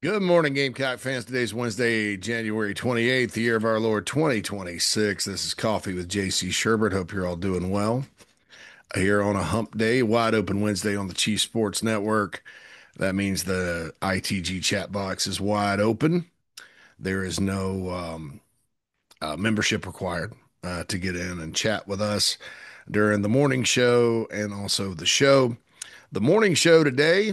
Good morning, Gamecock fans. Today's Wednesday, January 28th, the year of our Lord 2026. This is Coffee with JC Sherbert. Hope you're all doing well. Here on a hump day, wide open Wednesday on the Chief Sports Network. That means the ITG chat box is wide open. There is no membership required to get in and chat with us during the morning show and also the show. The morning show today,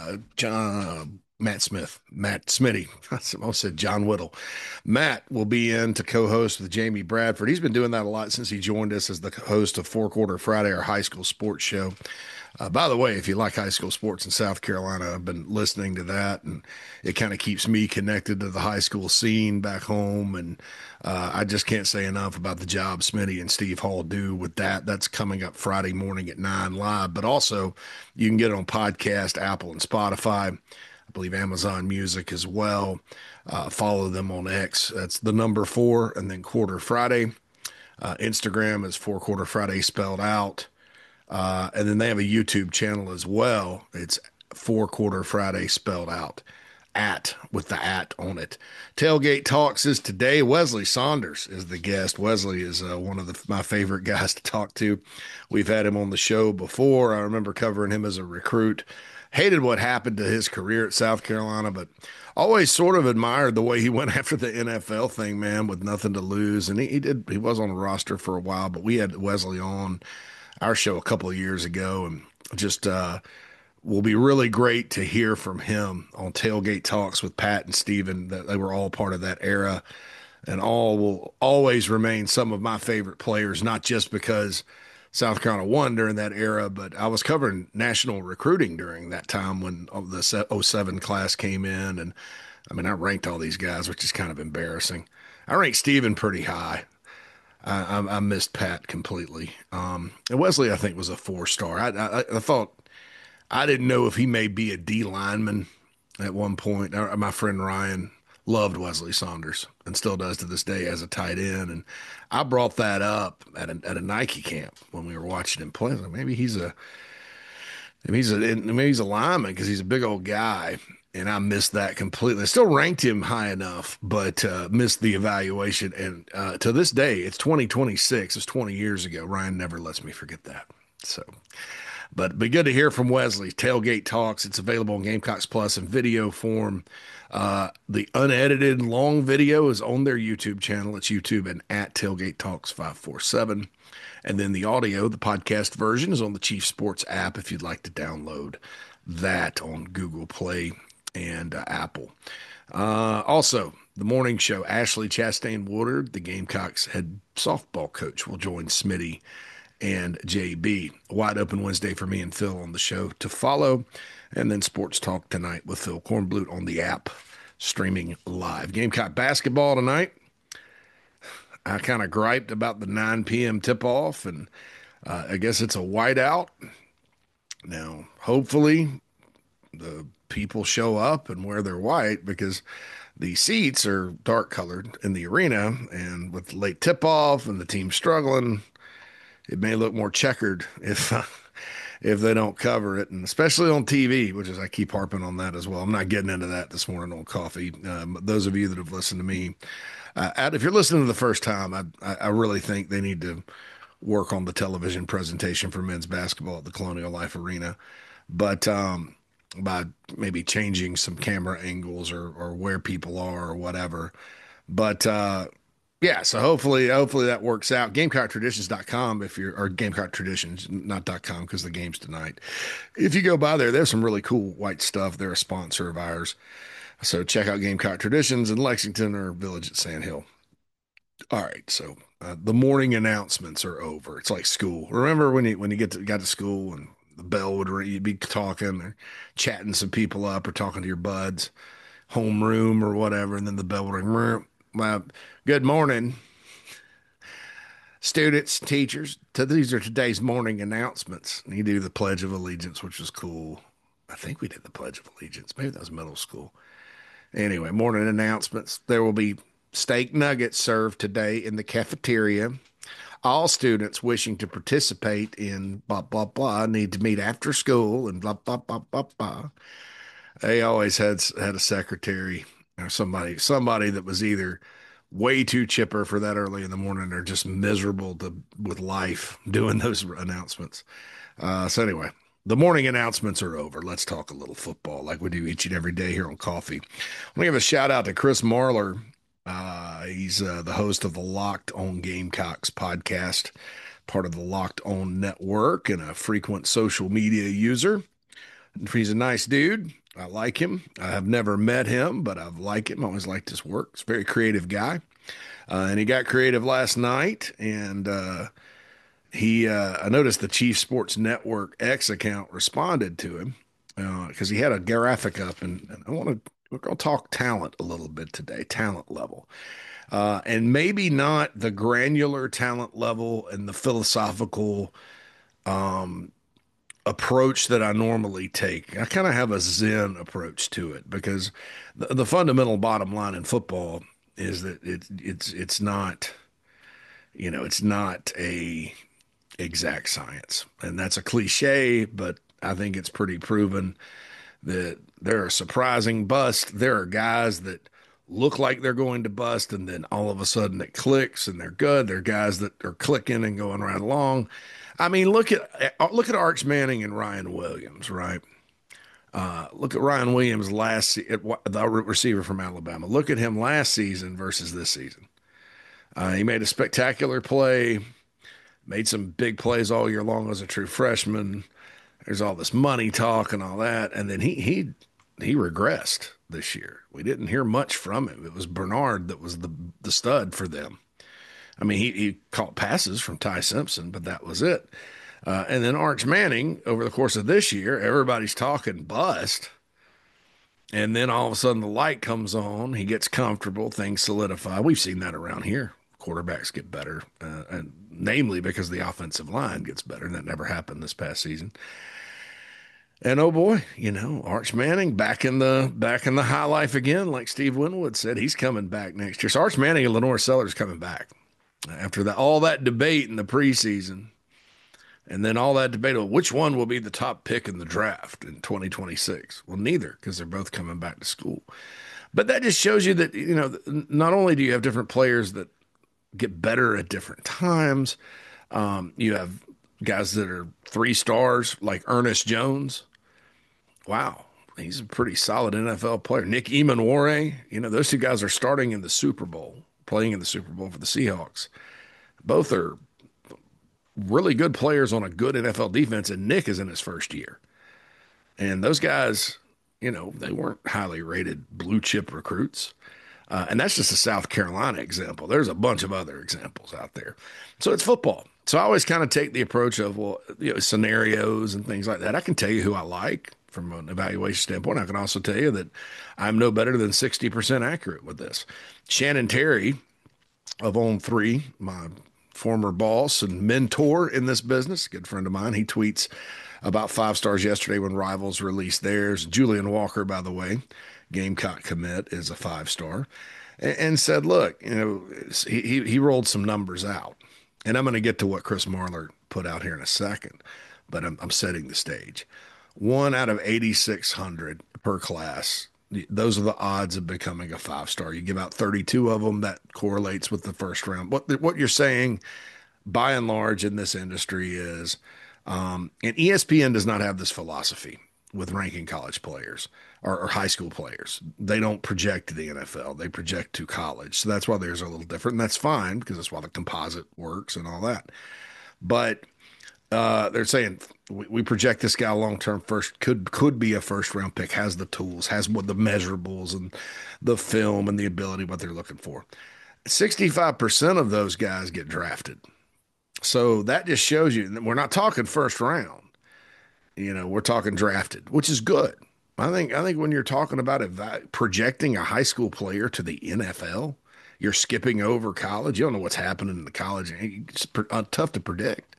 Matt Smitty. I almost said John Whittle. Matt will be in to co-host with Jamie Bradford. He's been doing that a lot since he joined us as the host of Four Quarter Friday, our high school sports show. By the way, if you like high school sports in South Carolina, I've been listening to that, and it kind of keeps me connected to the high school scene back home. And I just can't say enough about the job Smitty and Steve Hall do with that. That's coming up Friday morning at 9 live, but also you can get it on podcast, Apple, and Spotify. I believe Amazon Music as well. Follow them on X. That's the number four, and then Quarter Friday. Instagram is Four Quarter Friday spelled out. And then they have a YouTube channel as well. It's Four Quarter Friday spelled out. At with the at on it. Tailgate Talks is today. Wesley Saunders is the guest. Wesley is one of my favorite guys to talk to. We've had him on the show before. I remember covering him as a recruit. Hated what happened to his career at South Carolina, but always sort of admired the way he went after the NFL thing, man, with nothing to lose. And he was on the roster for a while, but we had Wesley on our show a couple of years ago, and just will be really great to hear from him on Tailgate Talks with Pat and Steven. That they were all part of that era, and all will always remain some of my favorite players, not just because South Carolina won during that era, but I was covering national recruiting during that time when the '07 class came in. And I mean, I ranked all these guys, which is kind of embarrassing. I ranked Steven pretty high. I missed Pat completely. And Wesley, I think, was a four-star. I thought I didn't know if he may be a D lineman at one point. My friend Ryan loved Wesley Saunders and still does to this day as a tight end. And I brought that up at a Nike camp when we were watching him play. Like, maybe he's a lineman because he's a big old guy. And I missed that completely. I still ranked him high enough, but missed the evaluation. And to this day, it's 2026. It's 20 years ago. Ryan never lets me forget that. So, but be good to hear from Wesley. Tailgate Talks. It's available on Gamecocks Plus in video form. The unedited long video is on their YouTube channel. It's YouTube and at Tailgate Talks 547. And then the audio, the podcast version, is on the Chief Sports app if you'd like to download that on Google Play and Apple. Also, the morning show, Ashley Chastain Woodard, the Gamecocks head softball coach, will join Smitty and JB. Wide open Wednesday for me and Phil on the show to follow. And then Sports Talk tonight with Phil Kornblut on the app, streaming live. Gamecock basketball tonight. I kind of griped about the 9 p.m. tip-off, and I guess it's a whiteout. Now, hopefully, the people show up and wear their white because the seats are dark colored in the arena. And with the late tip-off and the team struggling, it may look more checkered if they don't cover it, and especially on TV, which is I keep harping on that as well. I'm not getting into that this morning on coffee. Those of you that have listened to me, if you're listening to the first time, I really think they need to work on the television presentation for men's basketball at the Colonial Life Arena, but by maybe changing some camera angles or where people are or whatever. But yeah, so hopefully that works out. GamecockTraditions.com if you're or Gamecock Traditions, not .com because the game's tonight. If you go by there, there's some really cool white stuff. They're a sponsor of ours. So check out Gamecock Traditions in Lexington or Village at Sand Hill. All right, so the morning announcements are over. It's like school. Remember when you got to school and the bell would ring, you'd be talking or chatting some people up or talking to your buds, homeroom or whatever, and then the bell would ring. Well, good morning, students, teachers. These are today's morning announcements. And you do the Pledge of Allegiance, which was cool. I think we did the Pledge of Allegiance. Maybe that was middle school. Anyway, morning announcements. There will be steak nuggets served today in the cafeteria. All students wishing to participate in blah, blah, blah need to meet after school and blah, blah, blah, blah, blah. They always had a secretary or somebody that was either way too chipper for that early in the morning or just miserable with life doing those announcements. So anyway, the morning announcements are over. Let's talk a little football like we do each and every day here on Coffee. I'm gonna give a shout out to Chris Marler. He's the host of the Locked On Gamecocks podcast, part of the Locked On Network, and a frequent social media user. He's a nice dude. I like him. I have never met him, but I like him. I always liked his work. He's a very creative guy. And he got creative last night, and I noticed the Chief Sports Network X account responded to him because he had a graphic up, and we're going to talk talent a little bit today, talent level, and maybe not the granular talent level and the philosophical approach that I normally take. I kind of have a Zen approach to it because the fundamental bottom line in football is that it's not, it's not a exact science. And that's a cliche, but I think it's pretty proven that there are surprising busts. There are guys that look like they're going to bust, and then all of a sudden it clicks and they're good. There are guys that are clicking and going right along. I mean, look at Arch Manning and Ryan Williams, right? Look at Ryan Williams the receiver from Alabama. Look at him last season versus this season. He made a spectacular play, made some big plays all year long as a true freshman. There's all this money talk and all that, and then he regressed this year. We didn't hear much from him. It was Bernard that was the stud for them. I mean, he caught passes from Ty Simpson, but that was it. And then Arch Manning, over the course of this year, everybody's talking bust. And then all of a sudden the light comes on. He gets comfortable. Things solidify. We've seen that around here. Quarterbacks get better, and namely because the offensive line gets better. And that never happened this past season. And oh boy, Arch Manning back in the high life again, like Steve Winwood said, he's coming back next year. So Arch Manning and Lenore Sellers coming back after all that debate in the preseason, and then all that debate of which one will be the top pick in the draft in 2026. Well, neither, because they're both coming back to school. But that just shows you that not only do you have different players that get better at different times, you have guys that are 3 stars like Ernest Jones. Wow, he's a pretty solid NFL player. Nick Emanware, those two guys are starting in the Super Bowl, playing in the Super Bowl for the Seahawks. Both are really good players on a good NFL defense, and Nick is in his first year. And those guys, they weren't highly rated blue chip recruits. And that's just a South Carolina example. There's a bunch of other examples out there. So it's football. So I always kind of take the approach of, scenarios and things like that. I can tell you who I like from an evaluation standpoint. I can also tell you that I'm no better than 60% accurate with this. Shannon Terry of On3, my former boss and mentor in this business, a good friend of mine, he tweets about 5 stars yesterday when Rivals released theirs. Julian Walker, by the way, Gamecock commit, is a 5 star, and said, look, he rolled some numbers out. And I'm going to get to what Chris Marler put out here in a second, but I'm setting the stage. 1 out of 8,600 per class. Those are the odds of becoming a 5 star. You give out 32 of them. That correlates with the first round. What you're saying, by and large, in this industry is, and ESPN does not have this philosophy with ranking college players or high school players. They don't project to the NFL. They project to college. So that's why theirs are a little different. And that's fine because that's why the composite works and all that. But they're saying we project this guy long term first, could be a first round pick, has the tools, has what the measurables and the film and the ability, what they're looking for. 65% of those guys get drafted. So that just shows you we're not talking first round. We're talking drafted, which is good. I think when you're talking about projecting a high school player to the NFL, you're skipping over college. You don't know what's happening in the college. It's tough to predict.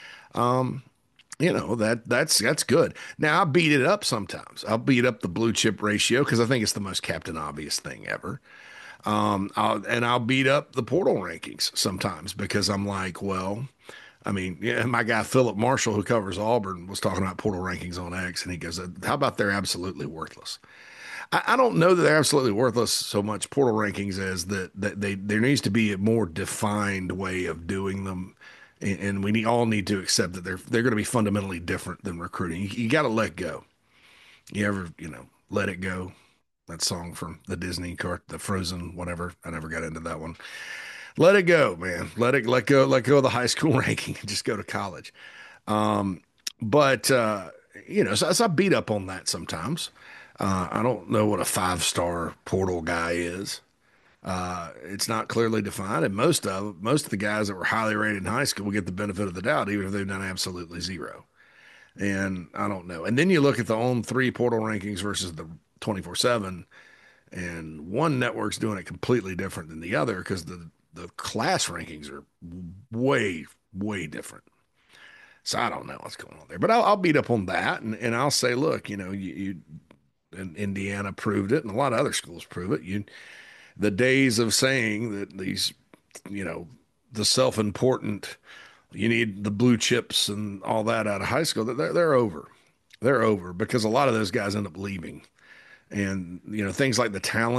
That's good. Now I beat it up sometimes. I'll beat up the blue chip ratio because I think it's the most Captain Obvious thing ever. I'll beat up the portal rankings sometimes because I'm like, well, I mean, yeah, my guy Philip Marshall, who covers Auburn, was talking about portal rankings on X, and he goes, "How about they're absolutely worthless?" I don't know that they're absolutely worthless so much portal rankings as that they there needs to be a more defined way of doing them, and we all need to accept that they're going to be fundamentally different than recruiting. You got to let go. You ever let it go? That song from the Disney cart, the Frozen, whatever. I never got into that one. Let it go, man. Let go of the high school ranking and just go to college. Um, but so I beat up on that sometimes. I don't know what a 5-star portal guy is. It's not clearly defined, and most of the guys that were highly rated in high school get the benefit of the doubt, even if they've done absolutely zero. And I don't know. And then you look at the On3 portal rankings versus the 24/7, and one network's doing it completely different than the other because the class rankings are way different. So I don't know what's going on there, but I'll beat up on that, and I'll say, look, you and Indiana proved it, and a lot of other schools prove it. The days of saying that these, you know, the self-important, you need the blue chips and all that out of high school, they're over. They're over because a lot of those guys end up leaving, and things like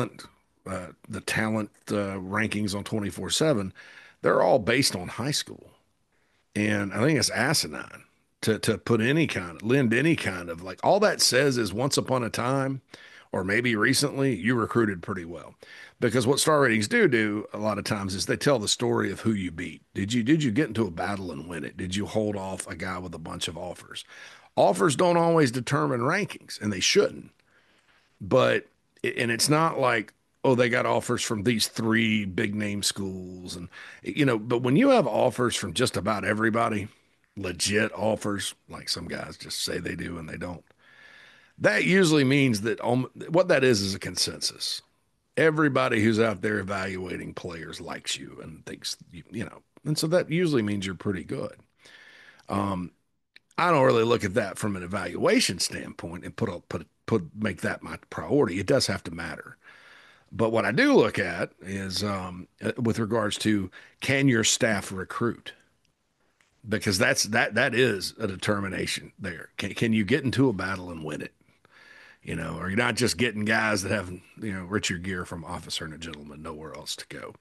the talent rankings on 24/7, they're all based on high school. And I think it's asinine to lend any kind of, like, all that says is once upon a time, or maybe recently, you recruited pretty well. Because what star ratings do a lot of times is they tell the story of who you beat. Did you get into a battle and win it? Did you hold off a guy with a bunch of offers? Offers don't always determine rankings, and they shouldn't. But and it's not like, oh, they got offers from these three big name schools, and but when you have offers from just about everybody, legit offers, like some guys just say they do and they don't, that usually means that what that is a consensus. Everybody who's out there evaluating players likes you and thinks and so that usually means you're pretty good. Um, I don't really look at that from an evaluation standpoint and make that my priority. It does have to matter. But what I do look at is with regards to, can your staff recruit? Because that is a determination there. Can you get into a battle and win it? Or you're not just getting guys that have Richard Gere from Officer and a Gentleman, nowhere else to go.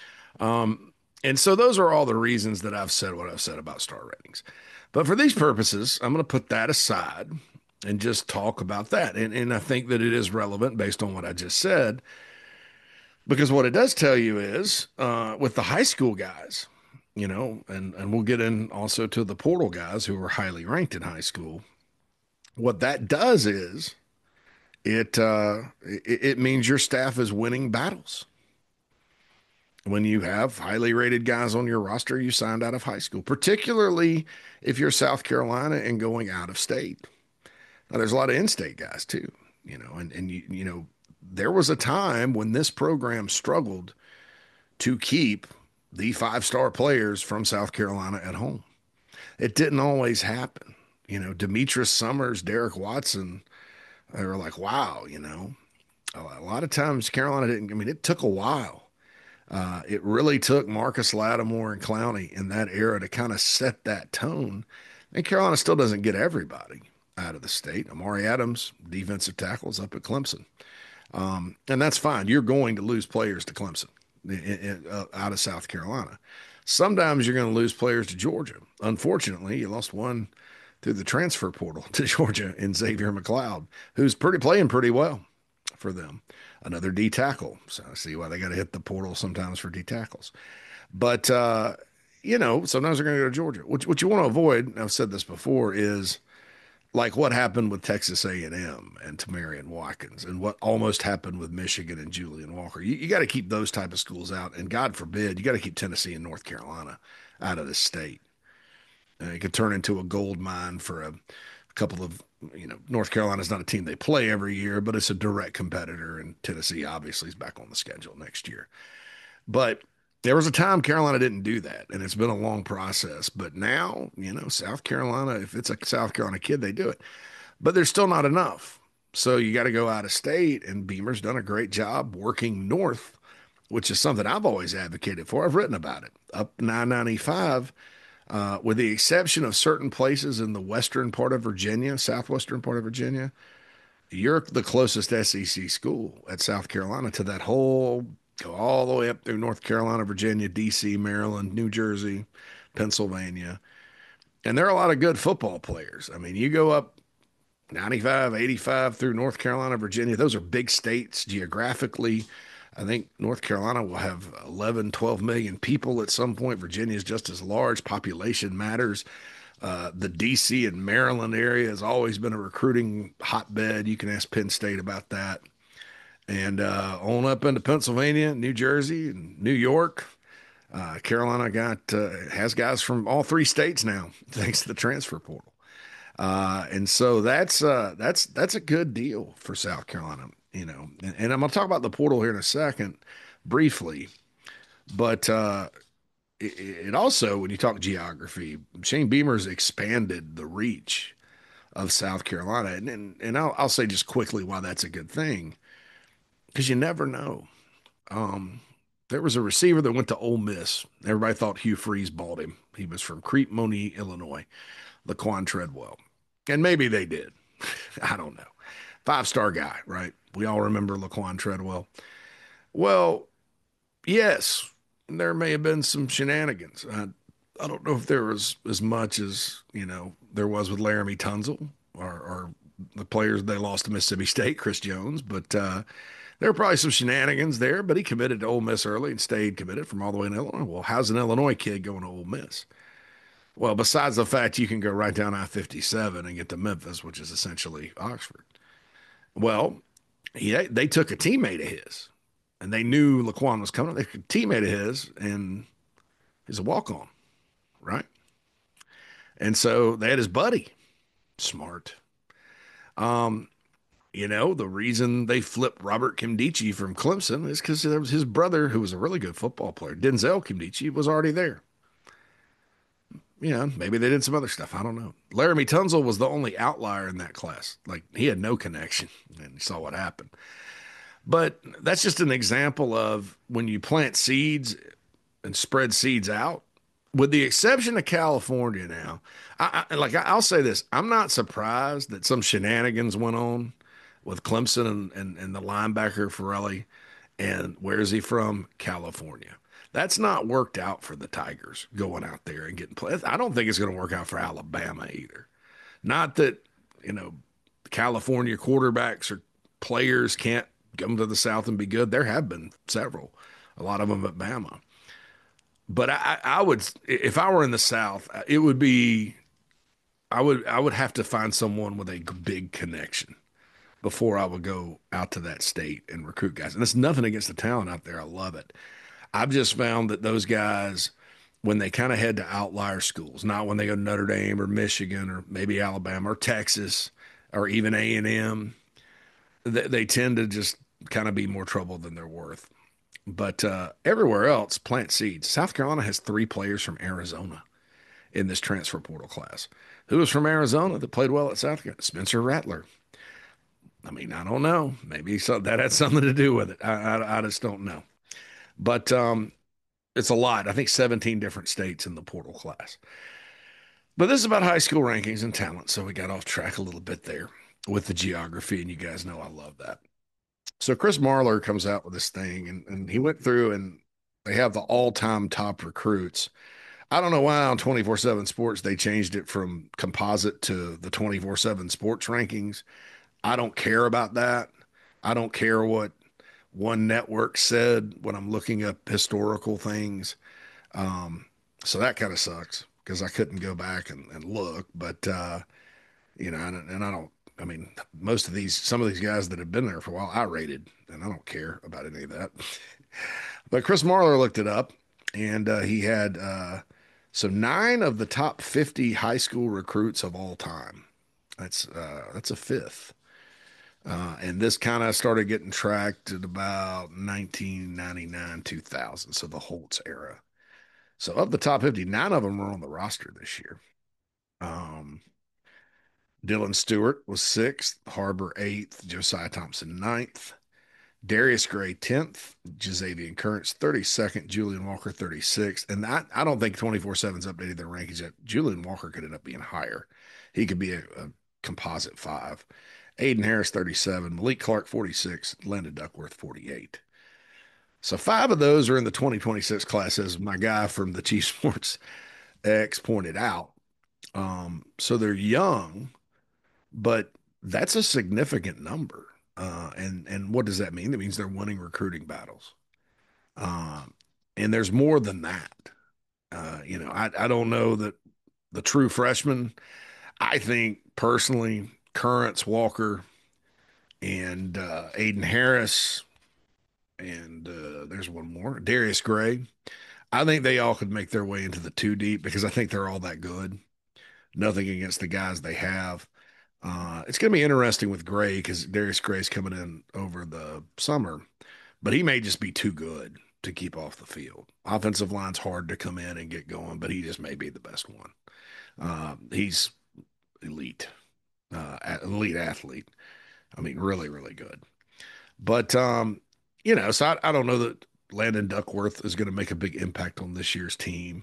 And so those are all the reasons that I've said what I've said about star ratings. But for these purposes, I'm going to put that aside and just talk about that. And I think that it is relevant based on what I just said, because what it does tell you is with the high school guys, and we'll get in also to the portal guys who were highly ranked in high school. What that does is it means your staff is winning battles. When you have highly rated guys on your roster you signed out of high school, particularly if you're South Carolina and going out of state. Now, there's a lot of in-state guys too, and there was a time when this program struggled to keep the 5-star players from South Carolina at home. It didn't always happen. Demetrius Summers, Derek Watson, they were like, wow, a lot of times Carolina didn't, I mean, it took a while. It really took Marcus Lattimore and Clowney in that era to kind of set that tone. And Carolina still doesn't get everybody out of the state. Amari Adams, defensive tackles up at Clemson. And that's fine. You're going to lose players to Clemson out of South Carolina. Sometimes you're going to lose players to Georgia. Unfortunately, you lost one through the transfer portal to Georgia in Xavier McLeod, who's playing pretty well for them. Another D tackle. So I see why they got to hit the portal sometimes for D tackles. But, sometimes they're going to go to Georgia. What you want to avoid, and I've said this before, is like what happened with Texas A&M and Tamarian Watkins, and what almost happened with Michigan and Julian Walker. You got to keep those type of schools out, and God forbid, you got to keep Tennessee and North Carolina out of the state. It could turn into a gold mine for a couple of, North Carolina's not a team they play every year, but it's a direct competitor, and Tennessee obviously is back on the schedule next year. But there was a time Carolina didn't do that, and it's been a long process. But now, South Carolina, if it's a South Carolina kid, they do it. But there's still not enough. So you got to go out of state, and Beamer's done a great job working north, which is something I've always advocated for. I've written about it. Up 995, with the exception of certain places in the western part of Virginia, southwestern part of Virginia, you're the closest SEC school at South Carolina to that whole, go all the way up through North Carolina, Virginia, DC, Maryland, New Jersey, Pennsylvania. And there are a lot of good football players. I mean, you go up 95, 85 through North Carolina, Virginia, those are big states geographically. I think North Carolina will have 11, 12 million people at some point. Virginia is just as large. Population matters. The DC and Maryland area has always been a recruiting hotbed. You can ask Penn State about that. And on up into Pennsylvania, New Jersey, and New York. Carolina has guys from all three states now, thanks to the transfer portal. And so that's a good deal for South Carolina, you know. And I'm going to talk about the portal here in a second, briefly. But it also, when you talk geography, Shane Beamer's expanded the reach of South Carolina, and I'll say just quickly why that's a good thing, because you never know. Um, there was a receiver that went to Ole Miss. Everybody thought Hugh Freeze bought him. He was from Crete-Monee, Illinois, Laquan Treadwell. And maybe they did. I don't know. Five-star guy, right? We all remember Laquan Treadwell. Well, yes, there may have been some shenanigans. I don't know if there was as much as, there was with Laramie Tunzel or the players they lost to Mississippi State, Chris Jones, but there were probably some shenanigans there, but he committed to Ole Miss early and stayed committed from all the way in Illinois. Well, how's an Illinois kid going to Ole Miss? Well, besides the fact you can go right down I-57 and get to Memphis, which is essentially Oxford. Well, they took a teammate of his, and they knew Laquan was coming. They took a teammate of his, and he's a walk-on, right? And so they had his buddy, smart. Um, the reason they flipped Robert Kimdichie from Clemson is because there was his brother, who was a really good football player, Denzel Kimdichie, was already there. Maybe they did some other stuff. I don't know. Laramie Tunzel was the only outlier in that class. Like, he had no connection, and you saw what happened. But that's just an example of when you plant seeds and spread seeds out, with the exception of California now. I'll say this: I'm not surprised that some shenanigans went on with Clemson and the linebacker Farelli. And where is he from? California. That's not worked out for the Tigers going out there and getting played. I don't think it's going to work out for Alabama either. Not that, California quarterbacks or players can't come to the South and be good. There have been several, a lot of them at Bama. But I would, if I were in the South, it would be, I would have to find someone with a big connection before I would go out to that state and recruit guys. And it's nothing against the talent out there. I love it. I've just found that those guys, when they kind of head to outlier schools, not when they go to Notre Dame or Michigan or maybe Alabama or Texas or even A&M, they tend to just kind of be more trouble than they're worth. But everywhere else, plant seeds. South Carolina has three players from Arizona in this transfer portal class. Who was from Arizona that played well at South Carolina? Spencer Rattler. I mean, I don't know. Maybe that had something to do with it. I just don't know. But it's a lot. I think 17 different states in the portal class. But this is about high school rankings and talent. So we got off track a little bit there with the geography. And you guys know I love that. So Chris Marlar comes out with this thing, and he went through and they have the all-time top recruits. I don't know why on 24/7 Sports they changed it from composite to the 24/7 Sports rankings. I don't care about that. I don't care what one network said when I'm looking up historical things. Um, so that kind of sucks because I couldn't go back and look. But and I don't. I mean, some of these guys that have been there for a while, I rated, and I don't care about any of that. But Chris Marlar looked it up, and he had so 9 of the top 50 high school recruits of all time. That's a fifth. And this kind of started getting tracked at about 1999, 2000, so the Holtz era. So of the top 50, 9 of them were on the roster this year. Um, Dylan Stewart was 6th, Harbor 8th, Josiah Thompson 9th, Darius Gray 10th, Jazavian Currents 32nd, Julian Walker 36th. And I don't think 24/7's updated their rankings yet. Julian Walker could end up being higher. He could be a composite five. Aiden Harris 37, Malik Clark 46, Landon Duckworth 48. So five of those are in the 2026 class, as my guy from the Chief Sports X pointed out. So they're young, but that's a significant number. And what does that mean? That means they're winning recruiting battles. Um, and there's more than that. I don't know that the true freshmen. I think personally, Currents, Walker, and Aiden Harris, and there's one more, Darius Gray. I think they all could make their way into the two deep because I think they're all that good. Nothing against the guys they have. It's going to be interesting with Gray because Darius Gray's coming in over the summer, but he may just be too good to keep off the field. Offensive line's hard to come in and get going, but he just may be the best one. He's elite, elite athlete. I mean, really, really good. But so I don't know that Landon Duckworth is going to make a big impact on this year's team.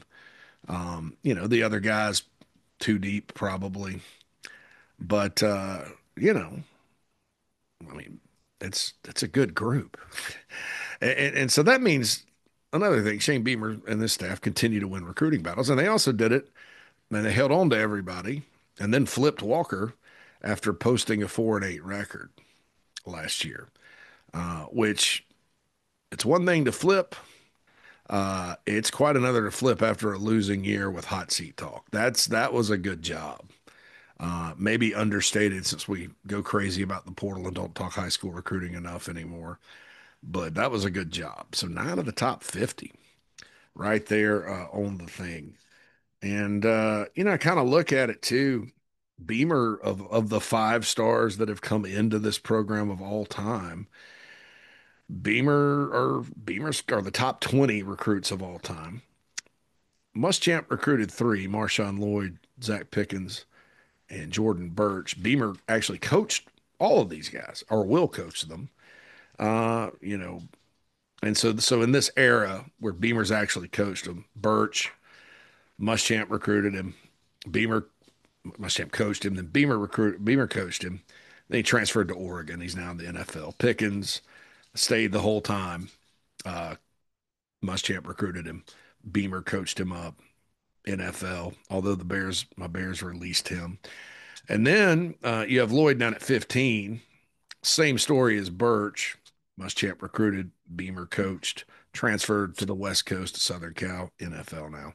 The other guys too deep probably, but you know, I mean, it's a good group, and so that means another thing. Shane Beamer and this staff continue to win recruiting battles, and they also did it, and they held on to everybody, and then flipped Walker after posting a 4-8 record last year, which it's one thing to flip. It's quite another to flip after a losing year with hot seat talk. That was a good job. Maybe understated since we go crazy about the portal and don't talk high school recruiting enough anymore. But that was a good job. So 9 of the top 50 right there on the thing. And I kind of look at it too. Beamer of the 5 stars that have come into this program of all time, Beamer's are the top 20 recruits of all time. Muschamp recruited 3: Marshawn Lloyd, Zach Pickens, and Jordan Birch. Beamer actually coached all of these guys, or will coach them. Uh, you know, and so in this era where Beamer's actually coached them, Birch, Muschamp recruited him, Beamer Muschamp coached him, then Beamer coached him. Then he transferred to Oregon. He's now in the NFL. Pickens stayed the whole time. Uh, Muschamp recruited him. Beamer coached him up. NFL, although my Bears released him. And then you have Lloyd down at 15. Same story as Birch. Muschamp recruited, Beamer coached, transferred to the West Coast to Southern Cal, NFL now.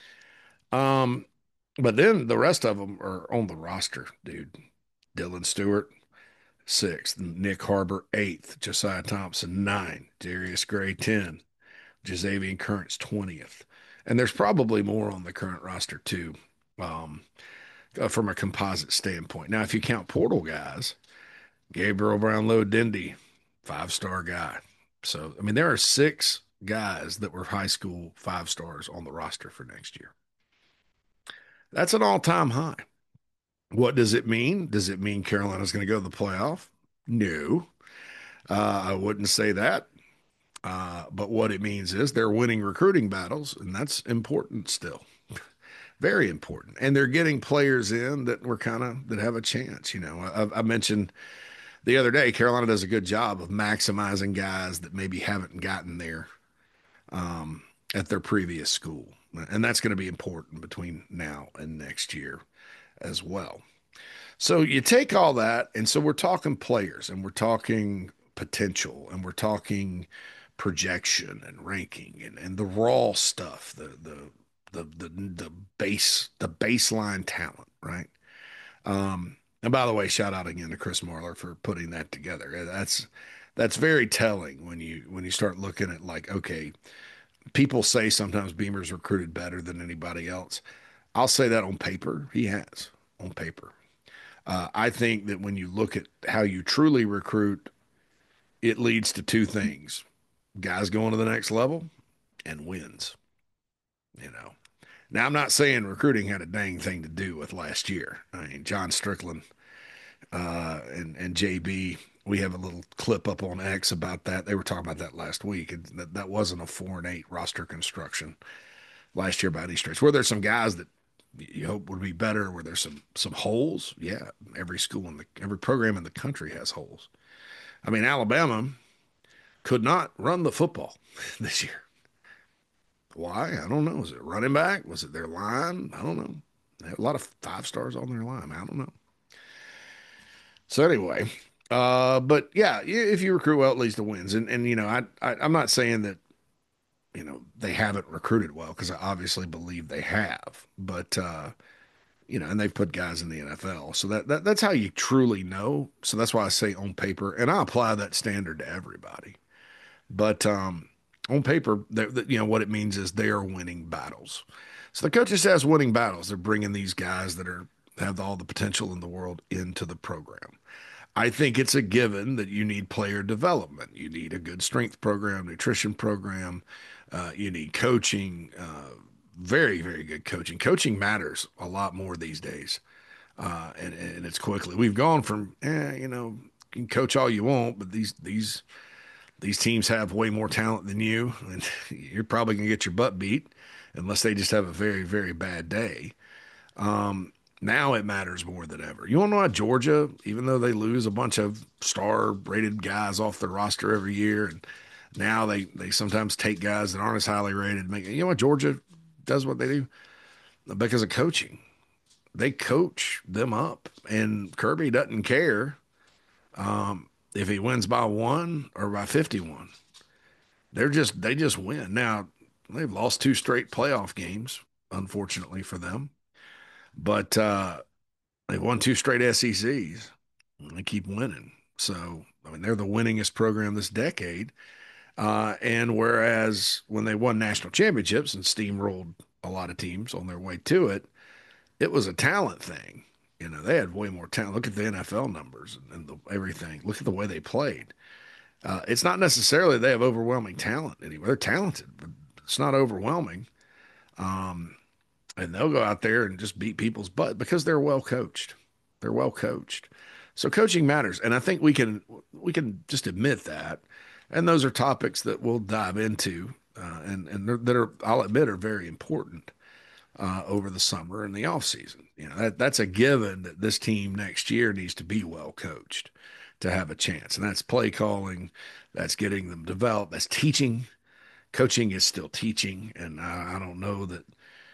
But then the rest of them are on the roster, dude. Dylan Stewart, 6th. Nick Harbor, 8th. Josiah Thompson, 9. Darius Gray, 10. Jazavian Currents, 20th. And there's probably more on the current roster, too, um, from a composite standpoint. Now, if you count portal guys, Gabriel Brownlow Dindy, 5-star guy. So, I mean, there are 6 guys that were high school 5 stars on the roster for next year. That's an all-time high. What does it mean? Does it mean Carolina's going to go to the playoff? No, I wouldn't say that. But what it means is they're winning recruiting battles, and that's important still. Very important. And they're getting players in that have a chance. I mentioned the other day, Carolina does a good job of maximizing guys that maybe haven't gotten there at their previous school. And that's going to be important between now and next year as well. So you take all that, and so we're talking players, and we're talking potential, and we're talking projection and ranking, and the raw stuff, the baseline talent, right? And by the way, shout out again to Chris Marler for putting that together. That's very telling when you start looking at, like, okay, people say sometimes Beamer's recruited better than anybody else. I'll say that on paper, he has on paper. I think that when you look at how you truly recruit, it leads to 2 things: guys going to the next level and wins. You know. Now, I'm not saying recruiting had a dang thing to do with last year. I mean, John Strickland and JB We have a little clip up on X about that. They were talking about that last week. And that wasn't a 4-8 roster construction last year by any stretch. Were there some guys that you hope would be better? Were there some holes? Yeah, every program in the country has holes. I mean, Alabama could not run the football this year. Why? I don't know. Was it running back? Was it their line? I don't know. They had a lot of 5 stars on their line. I don't know. So anyway, but yeah, if you recruit well, it leads to wins. And I'm not saying that they haven't recruited well because I obviously believe they have, but and they've put guys in the NFL, so that's how you truly know. So that's why I say on paper, and I apply that standard to everybody. But on paper, what it means is they are winning battles. So the coaches says winning battles. They're bringing these guys that are have all the potential in the world into the program. I think it's a given that you need player development. You need a good strength program, nutrition program. You need coaching, very, very good coaching. Coaching matters a lot more these days, and it's quickly. We've gone from, you can coach all you want, but these teams have way more talent than you, and you're probably gonna get your butt beat unless they just have a very, very bad day. Now it matters more than ever. You want to know why Georgia, even though they lose a bunch of star-rated guys off their roster every year, and now they sometimes take guys that aren't as highly rated. You know what Georgia does what they do? Because of coaching. They coach them up, and Kirby doesn't care if he wins by 1 or by 51. They just win. Now they've lost 2 straight playoff games, unfortunately for them, but they've won 2 straight SECs. And they keep winning. So I mean, they're the winningest program this decade. And whereas when they won national championships and steamrolled a lot of teams on their way to it, it was a talent thing. They had way more talent. Look at the NFL numbers and everything. Look at the way they played. It's not necessarily they have overwhelming talent anyway. They're talented, but it's not overwhelming. Um, and they'll go out there and just beat people's butt because they're well coached. They're well coached. So coaching matters, and I think we can just admit that. And those are topics that we'll dive into, that are, I'll admit, are very important over the summer and the off season. That's a given that this team next year needs to be well coached to have a chance, and that's play calling, that's getting them developed, that's teaching. Coaching is still teaching, and I don't know that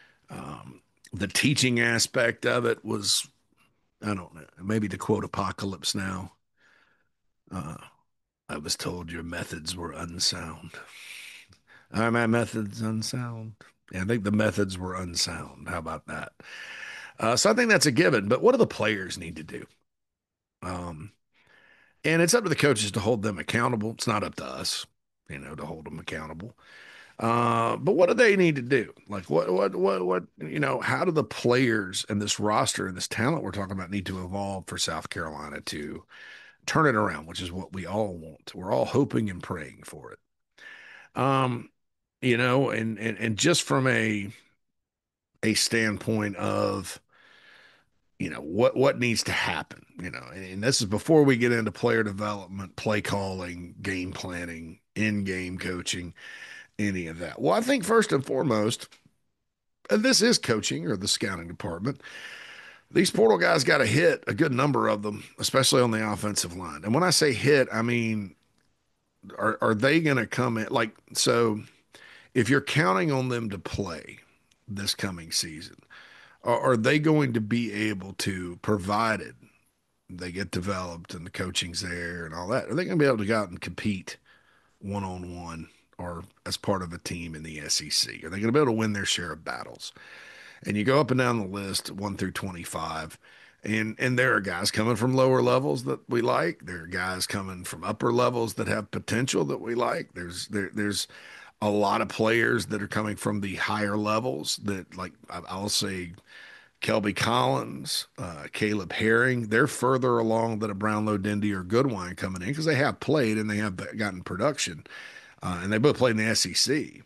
the teaching aspect of it was, I don't know, maybe to quote Apocalypse Now, uh, I was told your methods were unsound. Are my methods unsound? Yeah, I think the methods were unsound. How about that? So I think that's a given. But what do the players need to do? Um, and it's up to the coaches to hold them accountable. It's not up to us, to hold them accountable. But what do they need to do? Like how do the players and this roster and this talent we're talking about need to evolve for South Carolina to turn it around, which is what we all want. We're all hoping and praying for it. Um, and just from a standpoint of, what needs to happen, and this is before we get into player development, play calling, game planning, in-game coaching, any of that. Well, I think first and foremost, and this is coaching or the scouting department, these portal guys got to hit a good number of them, especially on the offensive line. And when I say hit, I mean, are they going to come in like so? If you're counting on them to play this coming season, are they going to be able to, provided they get developed and the coaching's there and all that, are they going to be able to go out and compete one on one or as part of a team in the SEC? Are they going to be able to win their share of battles? And you go up and down the list, 1 through 25, and there are guys coming from lower levels that we like. There are guys coming from upper levels that have potential that we like. There's a lot of players that are coming from the higher levels that, like, I'll say Kelby Collins, Caleb Herring, they're further along than a Brownlow Dendy or Goodwine coming in because they have played and they have gotten production, and they both played in the SEC.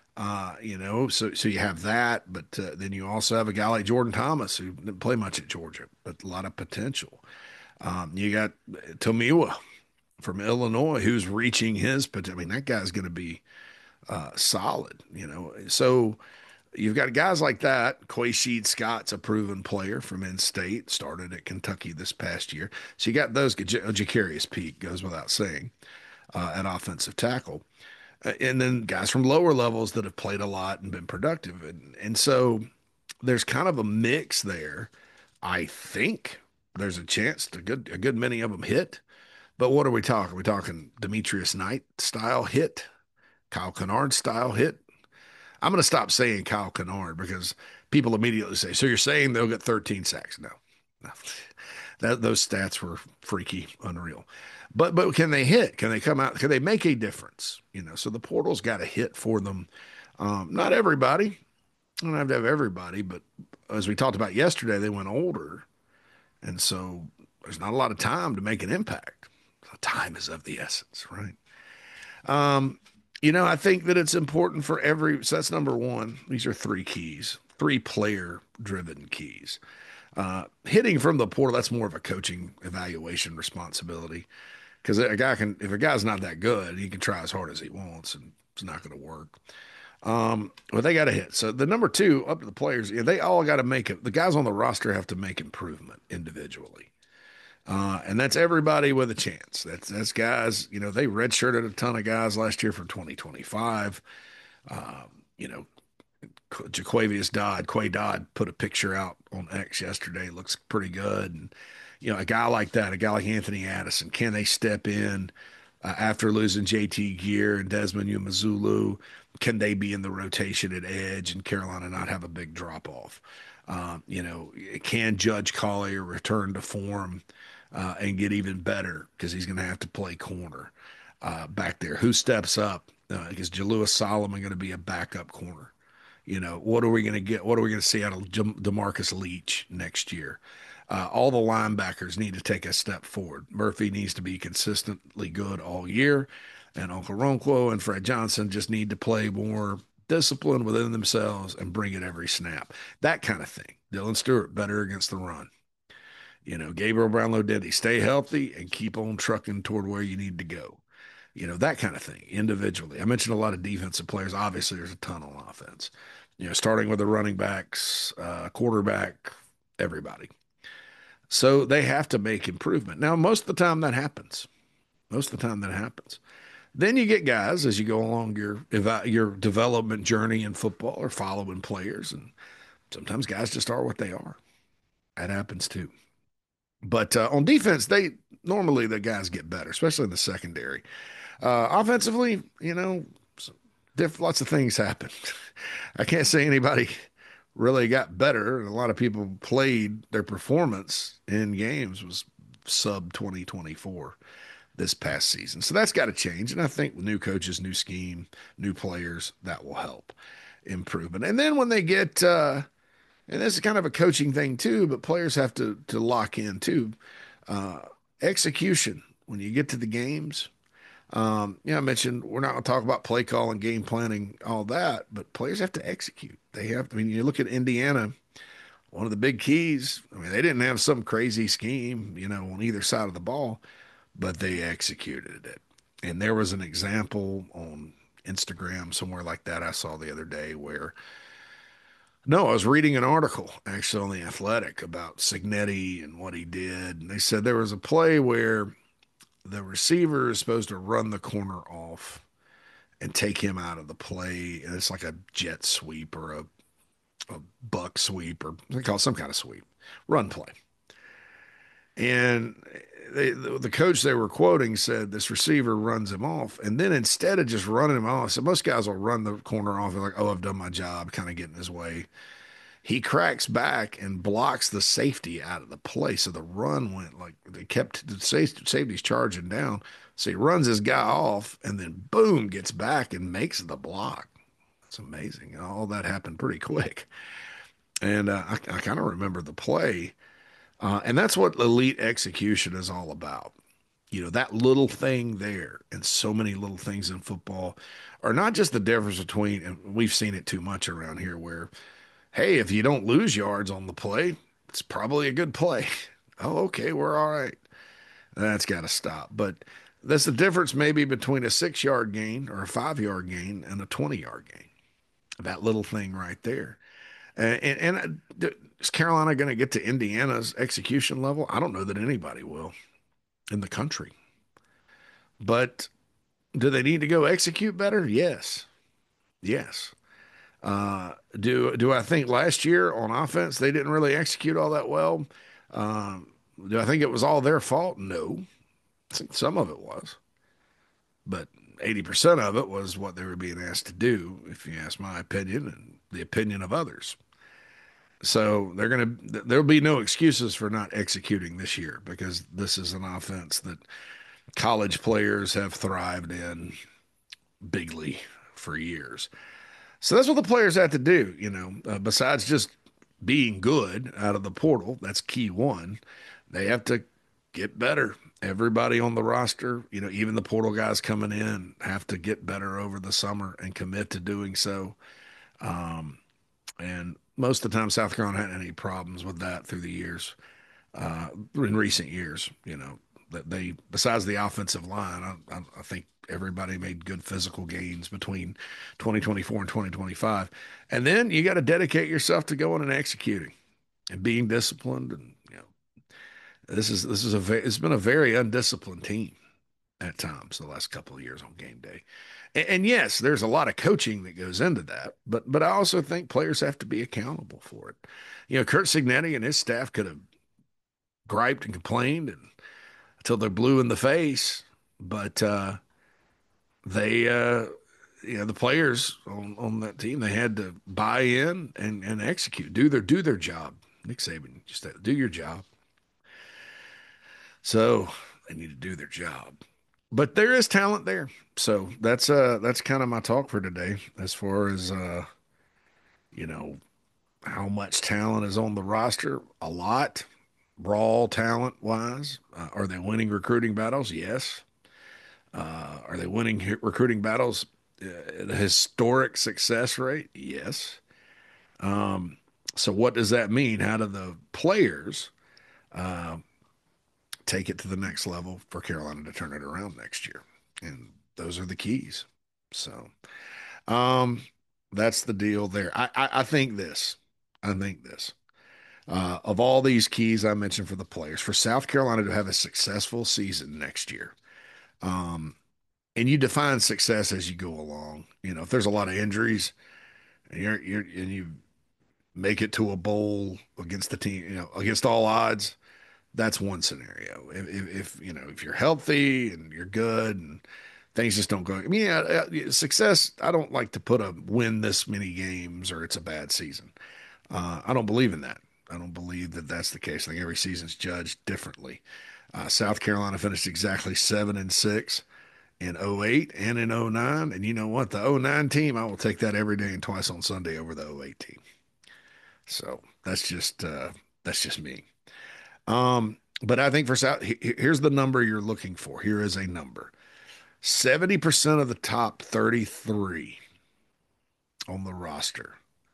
So you have that, but then you also have a guy like Jordan Thomas who didn't play much at Georgia, but a lot of potential. You got Tomiwa. from Illinois who's reaching his potential. I mean, that guy's going to be solid, you know. So you've got guys like that. Quaysheed Scott's a proven player from in-state, started at Kentucky this past year. So you got those. Jacarius Peak goes without saying at offensive tackle. And then guys from lower levels that have played a lot and been productive. And so there's kind of a mix there. I think there's a chance a good many of them hit. But what are we talking? Are we talking Demetrius Knight style hit, Kyle Kennard style hit? I'm going to stop saying Kyle Kennard because people immediately say, "So you're saying they'll get 13 sacks?" No, no. Those stats were freaky, unreal. But can they hit? Can they come out? Can they make a difference? You know, so the portal's got a hit for them. Not everybody. I don't have to have everybody, but as we talked about yesterday, they went older, and so there's not a lot of time to make an impact. So time is of the essence, right? Um, you know, I think that it's important for every. So that's number one. These are three keys, three player driven keys. Hitting from the portal, that's more of a coaching evaluation responsibility because a guy can, if a guy's not that good, he can try as hard as he wants and it's not going to work. But they got to hit. So the number two, up to the players, yeah, they all got to make it. The guys on the roster have to make improvement individually. And that's everybody with a chance. That's guys, you know, they redshirted a ton of guys last year for 2025. You know, Jaquavius Dodd, Quay Dodd put a picture out on X yesterday. Looks pretty good. And, you know, a guy like that, a guy like Anthony Addison, can they step in after losing JT Gear and Desmond Umazulu? Can they be in the rotation at edge and Carolina not have a big drop off? You know, can Judge Collier return to form and get even better because he's going to have to play corner back there? Who steps up? Is Jalua Solomon going to be a backup corner? You know, what are we going to get? What are we going to see out of DeMarcus Leach next year? All the linebackers need to take a step forward. Murphy needs to be consistently good all year, and Okoronkwo and Fred Johnson just need to play more discipline within themselves and bring it every snap. That kind of thing. Dylan Stewart better against the run. You know, Gabriel Brownlow did he stay healthy and keep on trucking toward where you need to go. You know, that kind of thing individually. I mentioned a lot of defensive players. Obviously, there's a ton on offense. You know, starting with the running backs, quarterback, everybody. So they have to make improvement. Now, most of the time that happens. Most of the time that happens. Then you get guys as you go along your development journey in football or following players, and sometimes guys just are what they are. That happens too. But on defense, they normally the guys get better, especially in the secondary. Offensively, you know, lots of things happen. I can't say anybody really got better. A lot of people played their performance in games was sub 2024 this past season. So that's got to change. And I think with new coaches, new scheme, new players, that will help improvement. And then when they get, and this is kind of a coaching thing too, but players have to lock in too. Uh, Execution when you get to the games. Yeah, I mentioned we're not going to talk about play call and game planning, all that, but players have to execute. They have to. I mean, you look at Indiana, one of the big keys. I mean, they didn't have some crazy scheme, you know, on either side of the ball, but they executed it. And there was an example on Instagram somewhere like that I saw the other day where, no, I was reading an article actually on The Athletic about Signetti and what he did. And they said there was a play where the receiver is supposed to run the corner off and take him out of the play. And it's like a jet sweep or a buck sweep or they call it some kind of sweep, run play. And the coach they were quoting said this receiver runs him off. And then instead of just running him off, so most guys will run the corner off and like, oh, I've done my job, kind of getting his way. He cracks back and blocks the safety out of the play. So the run went like they kept the safety's charging down. So he runs his guy off and then boom, gets back and makes the block. That's amazing. All that happened pretty quick. And I kind of remember the play. And that's what elite execution is all about. You know, that little thing there and so many little things in football are not just the difference between, and we've seen it too much around here where, hey, if you don't lose yards on the play, it's probably a good play. Oh, okay, we're all right. That's got to stop. But That's the difference maybe between a 6 yard gain or a 5 yard gain and a 20 yard gain. That little thing right there. Is Carolina going to get to Indiana's execution level? I don't know that anybody will in the country. But do they need to go execute better? Yes. Yes. Do I think last year on offense they didn't really execute all that well? Um, do I think it was all their fault? No. I think some of it was, but 80% of it was what they were being asked to do, if you ask my opinion and the opinion of others. So there'll be no excuses for not executing this year because this is an offense that college players have thrived in bigly for years. So that's what the players have to do, besides just being good out of the portal. That's key one. They have to get better. Everybody on the roster, even the portal guys coming in, have to get better over the summer and commit to doing so. And most of the time, South Carolina hadn't any problems with that through the years, in recent years, that they, besides the offensive line, I think everybody made good physical gains between 2024 and 2025. And then you got to dedicate yourself to going and executing and being disciplined. And, it's been a very undisciplined team at times the last couple of years on game day. And yes, there's a lot of coaching that goes into that, but I also think players have to be accountable for it. Curt Cignetti and his staff could have griped and complained until they're blue in the face, but they, the players on that team, they had to buy in and execute, do their job. Nick Saban just said, do your job. So they need to do their job. But there is talent there. So that's kind of my talk for today as far as you know, how much talent is on the roster. A lot, raw talent wise. Are they winning recruiting battles? Yes. Are they winning recruiting battles at a historic success rate? Yes. So what does that mean? How do the players take it to the next level for Carolina to turn it around next year? And those are the keys. So um, that's the deal there. I think this. I think this. Of all these keys I mentioned for the players, for South Carolina to have a successful season next year, um, and you define success as you go along. If there's a lot of injuries and you make it to a bowl against the team, against all odds, that's one scenario. If you're healthy and you're good and things just don't go. I mean, success. I don't like to put a win this many games or it's a bad season. I don't believe in that. I don't believe that that's the case. I think every season's judged differently. South Carolina finished exactly 7-6 in '08 and in '09. And you know what? The '09 team, I will take that every day and twice on Sunday over the '08 team. So that's just me. But I think for South, here's the number you're looking for. Here is a number. 70% of the top 33 on the roster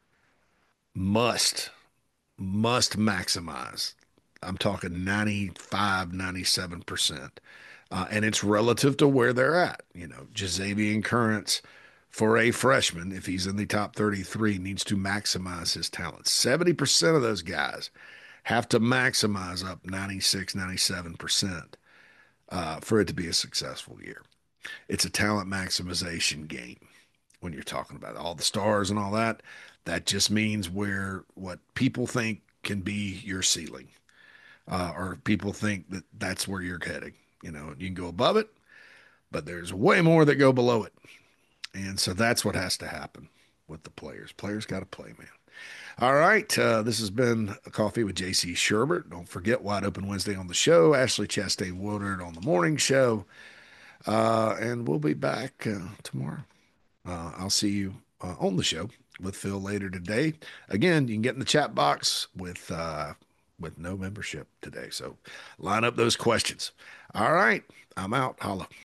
must maximize. I'm talking 95, 97%. And it's relative to where they're at. Jazavian Currents, for a freshman, if he's in the top 33, needs to maximize his talent. 70% of those guys have to maximize up 96, 97% for it to be a successful year. It's a talent maximization game when you're talking about all the stars and all that. That just means what people think can be your ceiling, or people think that that's where you're heading. You can go above it, but there's way more that go below it. And so that's what has to happen with the players. Players got to play, man. All right. This has been a Coffee with JC Sherbert. Don't forget Wide Open Wednesday on the show. Ashley Chastain Woodard on the morning show. And we'll be back tomorrow. I'll see you on the show with Phil later today. Again, you can get in the chat box with no membership today. So line up those questions. All right. I'm out. Holla.